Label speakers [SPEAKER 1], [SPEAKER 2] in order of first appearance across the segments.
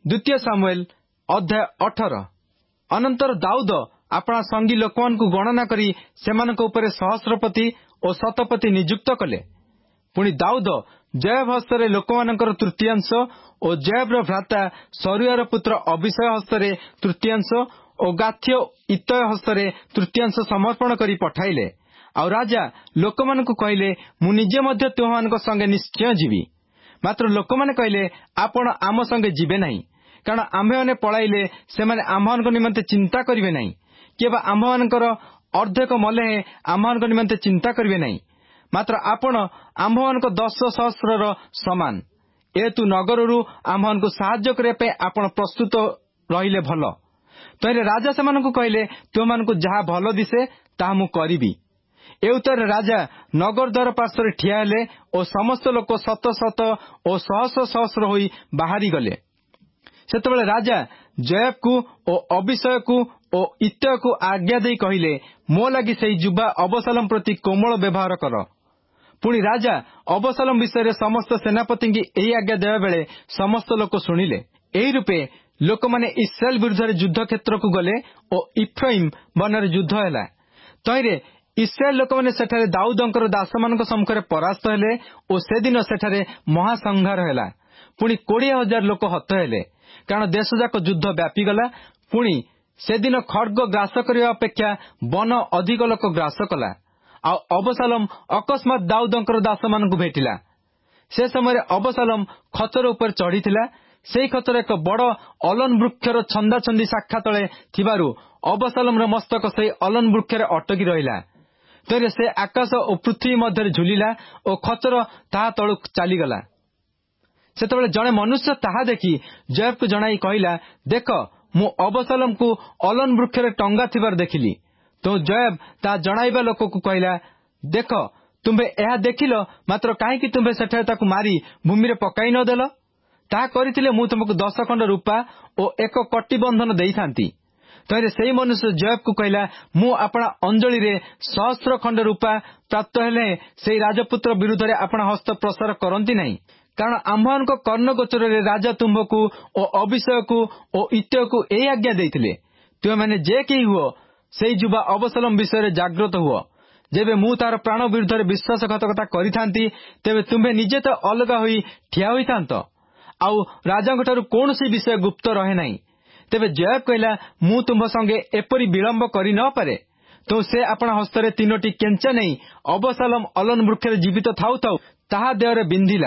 [SPEAKER 1] द्वितीय सामुएल अध्याय 18। अनंतर दाऊद अपना संगी लोक गणना करी सेमानक उपरे सहस्रपति और शतपति नियुक्त कले। पुणी दाऊद जयब हस्तरे लोकमानकर तृतीयांश और जयब्र भ्राता सरुयार पुत्र अभिषय हस्तरे तृतीयांश और गाथ्य इतय हस्तरे तृतीयांश समर्पण करी पठाइले। आ राजा लोकमानकु कहिले, मु निजे मध्य तुमମାନଙ୍କ संगे निश्चय जीवी। मात्र लोकमाने कहिले, आपण आम संगे जीवे नहीं, कारण आम्भेमाने पळाइले सेमाने आम्भମାନଙ୍କ निमंते चिंता करिवे नहीं, केबा आम्भମାନଙ୍କର अर्धेक मले आम्भମାନଙ୍କ निमंते चिंता करिवे नहीं। मात्र आपण आम्भମାନଙ୍କ 10,000 समान। एतु नगररू आम्भମାନଙ୍କୁ साहाय्य करिया पे आपण प्रस्तुत रहिले भल। तैरे राजा सेमानकु कहिले, तुमମାନଙ୍କୁ जहा भल दिसे ताहा मु करिबी। एउतर राजा नगर द्वार पार्श्वर ठिया हेले और समस्त लोक शत शत और सहस्र सहस्र होई बाहरी गले। सेतबेले राजा जयब को और अभिषय को और इत्य को आज्ञा दे कहिले, मो लगी सेई जुबा अबशालोम प्रति कोमल व्यवहार कर। पुणी राजा अबशालोम विषय समस्त सेनापति की एही आज्ञा देवा बेले समस्त लोक सुनिले। एही रूपे लोक माने इस्राएल विरुद्ध युद्ध क्षेत्र को गले और इफ्राइम बनर युद्ध हैला। तैरे इस्राएल लोक माने सेठारे दाऊदंकर दासमानक सम्मुखरे परास्त हेले और से दिन सेठारे महासंहार हैला। पुणी 20,000 लोक हत हेले, कारण देश जाक युद्ध व्यापी गला। पुणी से दिन खड्ग ग्रास करने अपेक्षा वन अधिक लोक ग्रास कला। आ अबशालोम अकस्मात दाऊदंकर दासमानकु भेटिला। से समय अबशालोम खचर उपर चढ़ीथिला। सेई खचर एक बड़ अलन वृक्षर छंदा छंदी शाखा तले थिबारु अबशालोमर मस्तक सेई अलन वृक्षरे अटकी रहिला। तैरे से आकाश और पृथ्वी मध्य झुलिला और खचर ताहा तळु चलीगला। सेतबेले जणे मनुष्य ताहा देखि जयब को जणाई कहिला, देख मु अबशालोम को अलन वृक्षरे टंगा थिबार देखिली। तो जयब ता जणाइबा लोक को कहिला, देख तुम्बे एहा देखिलो, मात्र काहेकि तुम्बे सेठारे ताकु मारी भूमि रे पकाई न देलो? ताहा करिथिले मु तुमको 10 खंड रूपा और 1 कटी बंधन देइथांती। तैरे सेई मनुष्य जयब को कहिला, मु आपणा अंजलि रे 100 खंड रूपा प्राप्त हेले सेई राजपुत्र विरुद्ध रे आपणा हस्त प्रसार करंती नहीं, कारण आम्भମାନଙ୍କ कर्णगोचर रे राजा तुम्भकु और अभिषय को और इत्य को एही आज्ञा देइथिले, तुमे माने जे केही हुओ सेई जुबा अबशालोम विषय रे जागृत हुओ। जेबे मु तार प्राण विरुद्ध रे विश्वासघातकता करिथांती, तेबे तुम्बे निजे तो अलगा होई ठिया होइथांत, आउ राजांकठारु कोनोसी विषय गुप्त रहे नहीं। तेबे जयब कहिला, मु तुम संगे एपरी विलंब करि न पारे। तो से आपणा हस्तरे 3टी केंचा नहीं अबशालोम अलन वृक्षरे जीवित थाउ थाउ ताहा देहरे बिंधिला।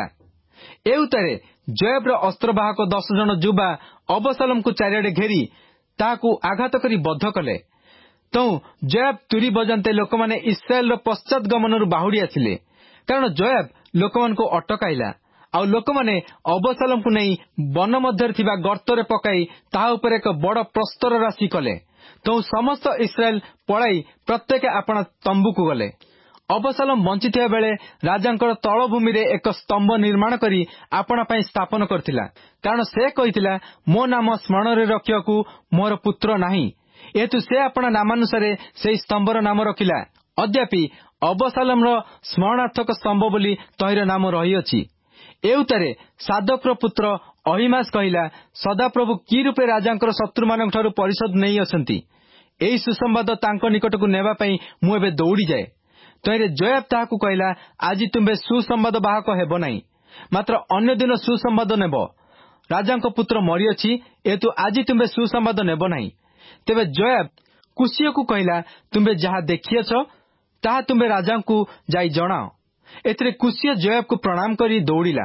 [SPEAKER 1] एउतरे जयब्र अस्त्रवाहक 10 जन जुबा अबशालोम को चारिआडे घेरी ताहाकु आघात करी बद्ध कले। तो जयब तुरी बजान्ते लोक माने इस्राएल पश्चात गमनरु बाहुडी आसिले, कारण जयब लोक मानकु अटकाइला। आ लोक माने अबशालोम को नहीं वन मध्य थिबा गर्तरे पकाई ताहा उपर एक बड़ प्रस्तर राशि कले। तो समस्त इस्राएल पळाई प्रत्येक आपणा तंबुकु गले। अबशालोम बंचिथिबा बेले राजांकर तळ भूमि रे एक स्तंभ निर्माण करी आपणा पई स्थापन करथिला, कारण से कहिथिला, मो नाम स्मरण रे रखियाकु मोर पुत्र नाही। एतु से आपणा नामानुसारे सेई स्तंभर नाम रखिला। अद्यापि अबशालोमर स्मरणार्थक स्तंभ बोली तहिर नाम रहिअछि। एउतरे सादोकर पुत्र अहिमास कहिला, सदाप्रभु की रूपे राजांकर शत्रु मानक ठारू परिषद नहीं असंती। एई सुसंवाद तांको निकटकु नेबा पई मु एबे दौड़ी जाए। तैरे जयब ताहाकु कहिला, आजि तुम्बे सुसंवाद बाहक हेबो नहीं, मात्र अन्य दिन सुसंवाद नेबो। राजांको पुत्र मरिअछि, एतु आजि तुम्बे सुसंवाद नेबो नहीं। तेबे जयब कुशियकु कहिला, तुम्बे जहा देखिएछ ताहा तुम्बे राजांकु जाई जणाओ। एतरे कुशिय जयब को प्रणाम करी दौड़िला।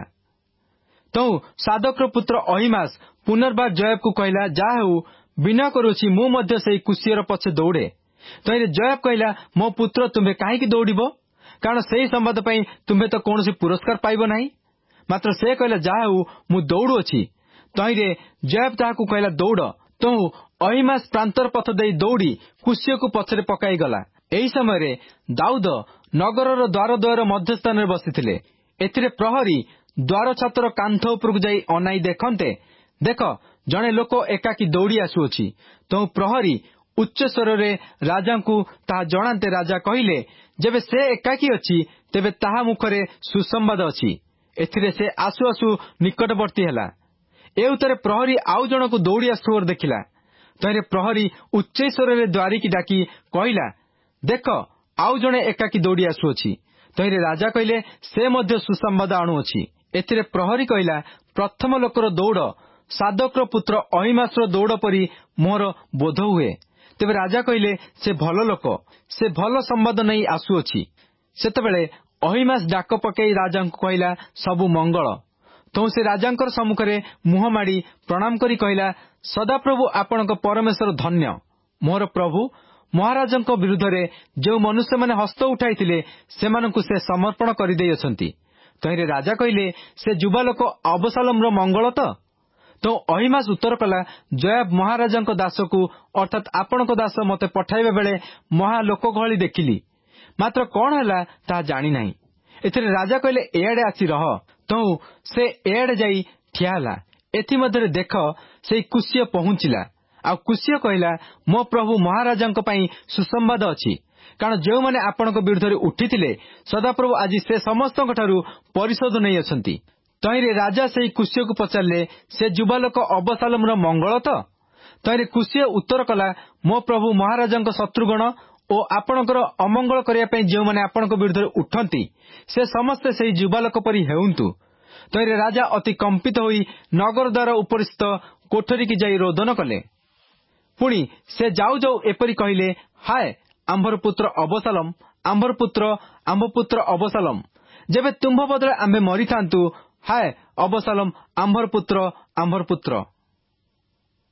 [SPEAKER 1] तो सादोकर पुत्र अहिमास पुनर्बार जयब को कहिला, जाहु बिना करुछि मु मध्य सेई कुशियर पछे दौड़े। तैरे जयब कहिला, मो पुत्र तुम्बे काहेकि दौड़िबो, कारण सेई संवाद पई तुम्बे तो कोनोसी पुरस्कार पाइबो नाही। मात्र से कहिला, जाहु मु दौड़ु अछि। तैरे जयब ताहाकु कहिला, दौड़। तो अहिमास प्रांतर पथ देई दौड़ी कुशियकु पछरे पकाई गला। एही समय दाऊद नगरर द्वार द्वार मध्यस्थान रे बसिथिले। एथिरे प्रहरी द्वार छातर कांथ उपरकु जाई अनाई देखन्ते, देख जणे लोक एकाकी दौड़ी आसुअछि। तो प्रहरी उच्च स्वर रे राजांकु ताहा जणान्ते राजा कहिले, जेबे से एकाकी अछि तेबे ताहा मुखरे सुसंवाद अछि। एथिरे से आसु आसु निकटवर्ती हैला। ଏ ଉତ୍ତରେ ପ୍ରହରୀ ଆଉ ଜଣକୁ ଦୌଡ଼ି ଆସୁଥିବାର ଦେଖିଲା। ତହିଁରେ ପ୍ରହରୀ ଉଚ୍ଚ ସ୍ୱରରେ ଦ୍ୱାରୀକି ଡାକି କହିଲା, ଦେଖ, ଆଉ ଜଣେ ଏକାକୀ ଦୌଡ଼ି ଆସୁଅଛି। ତହିଁରେ ରାଜା କହିଲେ, ସେ ମଧ୍ୟ ସୁସମ୍ବାଦ ଆଣୁଅଛି। ଏଥିରେ ପ୍ରହରୀ କହିଲା, ପ୍ରଥମ ଲୋକର ଦୌଡ଼ ସାଦୋକର ପୁତ୍ର ଅହିମାସର ଦୌଡ଼ ପରି ମୋର ବୋଧ ହୁଏ। ତେବେ ରାଜା କହିଲେ, ସେ ଭଲ ଲୋକ, ସେ ଭଲ ସମ୍ବାଦ ନେଇ ଆସୁଅଛି। ସେତେବେଳେ ଅହିମାସ ଡାକ ପକାଇ ରାଜାଙ୍କୁ କହିଲା, ସବୁ ମଙ୍ଗଳ। ତେଣୁ ସେ ରାଜାଙ୍କର ସମ୍ମୁଖରେ ମୁହଁ ମାଡ଼ି ପ୍ରଣାମ କରି କହିଲା, ସଦାପ୍ରଭୁ ଆପଣଙ୍କ ପରମେଶ୍ୱର ଧନ୍ୟ। ମୋର ପ୍ରଭୁ ମହାରାଜଙ୍କ ବିରୁଦ୍ଧରେ ଯେଉଁ ମନୁଷ୍ୟମାନେ ହସ୍ତ ଉଠାଇଥିଲେ ସେମାନଙ୍କୁ ସେ ସମର୍ପଣ କରିଦେଇଅଛନ୍ତି। ତହିଁରେ ରାଜା କହିଲେ, ସେ ଯୁବାଲୋକ ଅବସାଲୋମର ମଙ୍ଗଳ ତ? ତେଣୁ ଅହିମାସ ଉତ୍ତର କଲା, ଜୋଆବ ମହାରାଜାଙ୍କ ଦାସକୁ ଅର୍ଥାତ୍ ଆପଣଙ୍କ ଦାସ ମୋତେ ପଠାଇବା ବେଳେ ମହାଲୋକ ଗହଳି ଦେଖିଲି, ମାତ୍ର କଣ ହେଲା ତାହା ଜାଣିନାହିଁ। ଏଥିରେ ରାଜା କହିଲେ, ଏଆଡ଼େ ଆସି ରହ। ତେଣୁ ସେ ଏଆଡ଼େ ଯାଇ ଠିଆ ହେଲା। ଏଥିମଧ୍ୟରେ ଦେଖ, ସେଇ କୁଶୀୟ ପହଞ୍ଚିଲା। ଆଉ କୁଶୀୟ କହିଲା, ମୋ ପ୍ରଭୁ ମହାରାଜାଙ୍କ ପାଇଁ ସୁସମ୍ବାଦ ଅଛି, କାରଣ ଯେଉଁମାନେ ଆପଣଙ୍କ ବିରୁଦ୍ଧରେ ଉଠିଥିଲେ ସଦାପ୍ରଭୁ ଆଜି ସେ ସମସ୍ତଙ୍କଠାରୁ ପରିଶୋଧ ନେଇଅଛନ୍ତି। ତହିଁରେ ରାଜା ସେହି କୁଶୀୟକୁ ପଚାରିଲେ, ସେ ଯୁବାଲୋକ ଅବସାଲୋମର ମଙ୍ଗଳ ତ? ତହିଁରେ କୁଶୀୟ ଉତ୍ତର କଲା, ମୋ ପ୍ରଭୁ ମହାରାଜାଙ୍କ ଶତ୍ରୁଗଣ ଓ ଆପଣଙ୍କର ଅମଙ୍ଗଳ କରିବା ପାଇଁ ଯେଉଁମାନେ ଆପଣଙ୍କ ବିରୁଦ୍ଧରେ ଉଠନ୍ତି ସେ ସମସ୍ତେ ସେହି ଯୁବାଲୋକ ପରି ହେଉନ୍ତୁ। ତହିଁରେ ରାଜା ଅତି କମ୍ପିତ ହୋଇ ନଗର ଦ୍ୱାର ଉପରିସ୍ଥ କୋଠରୀକି ଯାଇ ରୋଦନ କଲେ। ପୁଣି ସେ ଯାଉ ଯାଉ ଏପରି କହିଲେ, ହାୟ ଆମ୍ଭର ପୁତ୍ର ଅବସାଲୋମ, ଆମ୍ଭର ପୁତ୍ର, ଆମ୍ଭ ପୁତ୍ର ଅବସାଲୋମ, ଯେବେ ତୁମ୍ଭ ବଦଳରେ ଆମ୍ଭେ ମରିଥାନ୍ତୁ। ହାୟ ଅବସାଲୋମ, ଆମ୍ଭର ପୁତ୍ର, ଆମ୍ଭର ପୁତ୍ର।